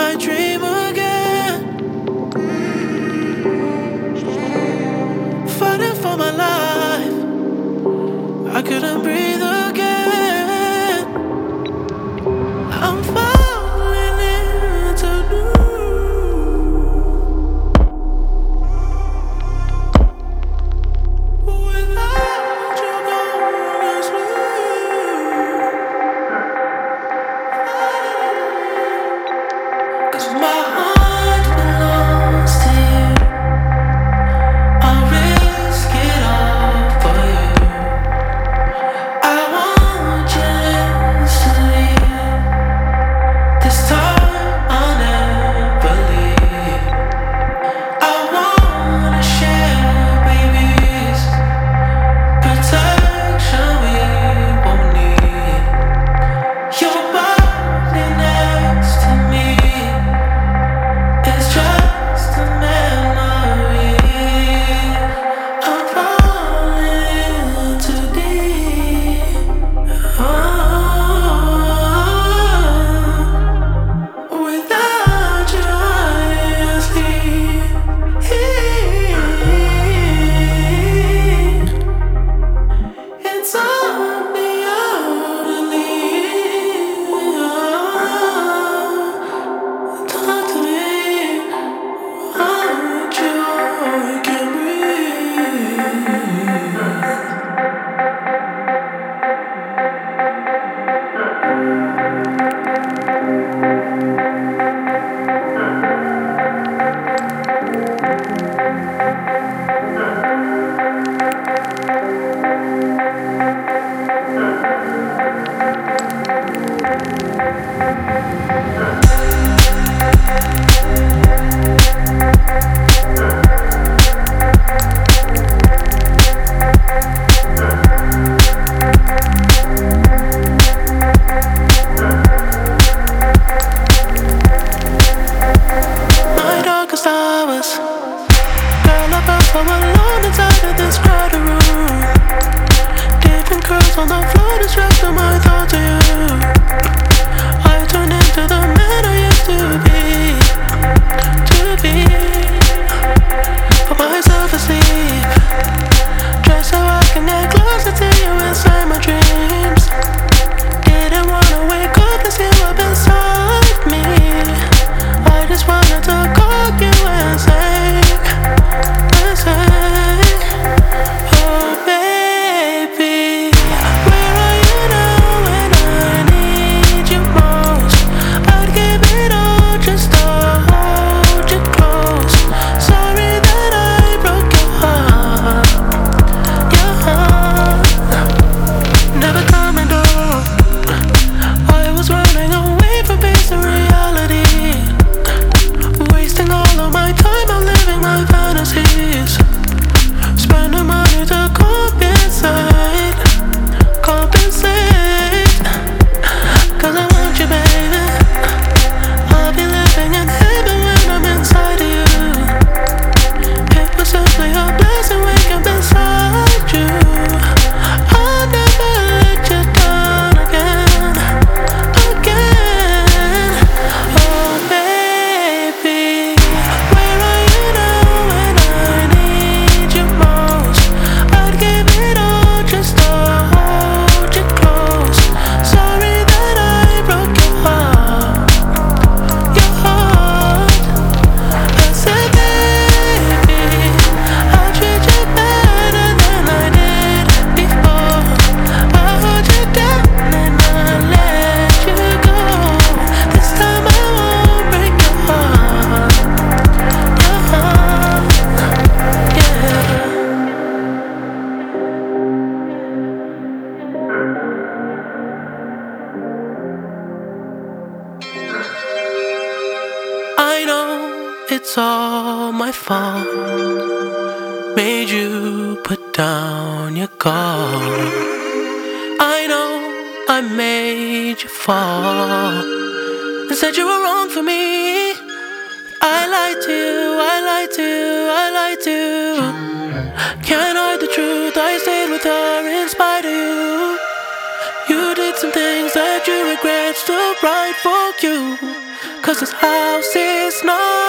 I dream again, fighting for my life. I couldn't breathe again. I'm falling into new. Without you gone, it's blue. 'Cause my heart belongs to you. I'll risk it all for you. I want you instantly. This time I'll never leave. I wanna share babies, protection we won't need. Your body next to me is just a memory. I'm falling too deep. Without you, I sleep. It's on me to leave. Talk to me. Without you, I can't breathe. My darkest hours, girl, I felt so alone inside of this crowded room. Different curls on the floor, distracting my thoughts to you. I turned into the man I used to be. Put myself asleep, just so I can get closer to you inside my dreams. Didn't wanna wake up and see you up inside me. I just wanted to call you and say, oh baby, where are you now when I need you most? I'd give it all just to hold you close. Sorry that I broke your heart, never coming home. I was running away from facing reality, wasting all of my time out living my fantasies, spending money to compensate. 'Cause I want you, baby. I'll be living in heaven when I'm inside of you. It was simply a blessing waking up inside you. I'll never let you down again. Oh baby, where are you now when I need you most? I'd give it all just to hold you close. Sorry that I broke your heart. I said, baby, I'll treat you better than I did before. I'll hold you down and I'll let you go. This time I won't break your heart. Yeah. I know it's all my fault. Made you put down your guard. I know I made you fall and said you were wrong for me. I lied to you, I lied to you, I lied to you. Can't hide the truth, I stayed with her in spite of you. You did some things that you regret, still right for you. 'Cause 'cause this house is not